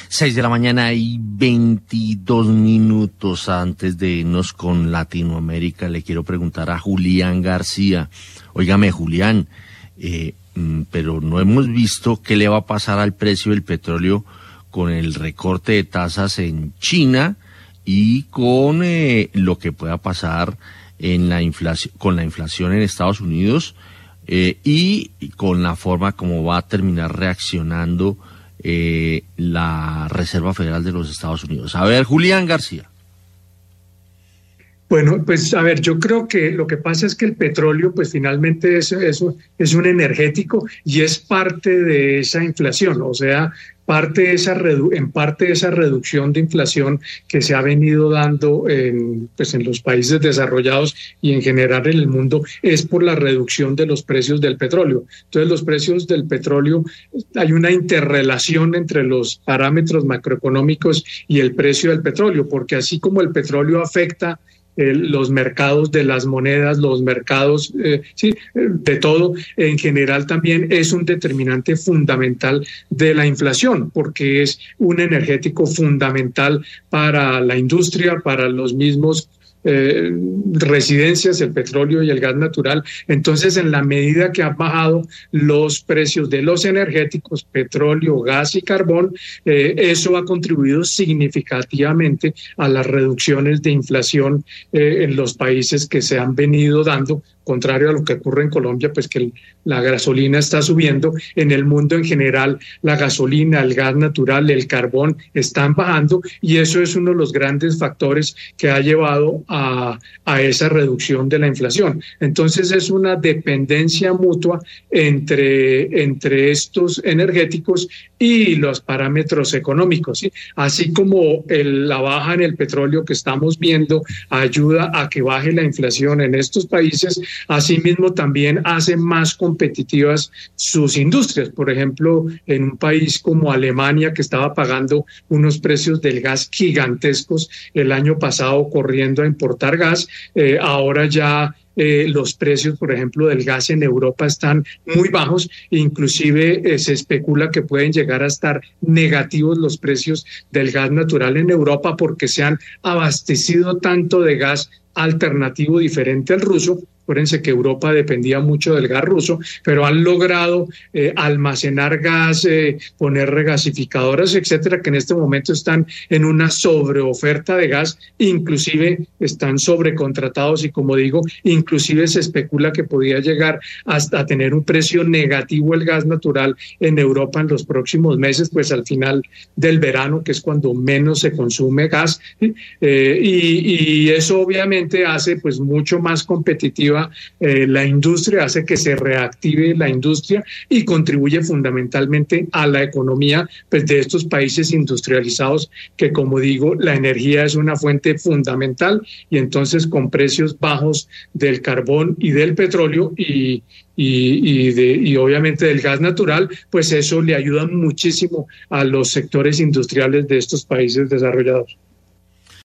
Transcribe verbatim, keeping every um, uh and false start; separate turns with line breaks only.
Seis de la mañana y veintidós minutos. Antes de irnos con Latinoamérica, le quiero preguntar a Julián García. Óigame, Julián, eh, pero no hemos visto qué le va a pasar al precio del petróleo con el recorte de tasas en China y con eh, lo que pueda pasar en la inflación, con la inflación en Estados Unidos eh, y con la forma como va a terminar reaccionando eh, la Reserva Federal de los Estados Unidos. A ver, Julián García.
Bueno, pues a ver, yo creo que lo que pasa es que el petróleo pues finalmente es, es, es un energético y es parte de esa inflación, o sea, parte de esa redu- en parte de esa reducción de inflación que se ha venido dando en, pues en los países desarrollados y en general en el mundo es por la reducción de los precios del petróleo. Entonces los precios del petróleo, hay una interrelación entre los parámetros macroeconómicos y el precio del petróleo, porque así como el petróleo afecta Eh, los mercados de las monedas, los mercados, eh, sí, de todo, en general también es un determinante fundamental de la inflación, porque es un energético fundamental para la industria, para los mismos Eh, residencias, el petróleo y el gas natural. Entonces, en la medida que han bajado los precios de los energéticos, petróleo, gas y carbón, eh, eso ha contribuido significativamente a las reducciones de inflación eh, en los países que se han venido dando, contrario a lo que ocurre en Colombia, pues que el, la gasolina está subiendo. En el mundo en general, la gasolina, el gas natural, el carbón están bajando y eso es uno de los grandes factores que ha llevado a, a esa reducción de la inflación. Entonces es una dependencia mutua entre, entre estos energéticos y los parámetros económicos, ¿sí? Así como el, la baja en el petróleo que estamos viendo ayuda a que baje la inflación en estos países, asimismo también hace más competitivas sus industrias. Por ejemplo, en un país como Alemania, que estaba pagando unos precios del gas gigantescos el año pasado corriendo a importar gas, eh, ahora ya Eh, los precios, por ejemplo, del gas en Europa están muy bajos, inclusive eh, se especula que pueden llegar a estar negativos los precios del gas natural en Europa porque se han abastecido tanto de gas alternativo diferente al ruso. Acuérdense que Europa dependía mucho del gas ruso, pero han logrado eh, almacenar gas, eh, poner regasificadoras, etcétera, que en este momento están en una sobreoferta de gas, inclusive están sobrecontratados y, como digo, inclusive se especula que podría llegar hasta a tener un precio negativo el gas natural en Europa en los próximos meses, pues al final del verano, que es cuando menos se consume gas, ¿sí? eh, y, y eso obviamente hace pues mucho más competitiva Eh, la industria, hace que se reactive la industria y contribuye fundamentalmente a la economía pues, de estos países industrializados que, como digo, la energía es una fuente fundamental y entonces con precios bajos del carbón y del petróleo y, y, y, de, y obviamente del gas natural, pues eso le ayuda muchísimo a los sectores industriales de estos países desarrollados.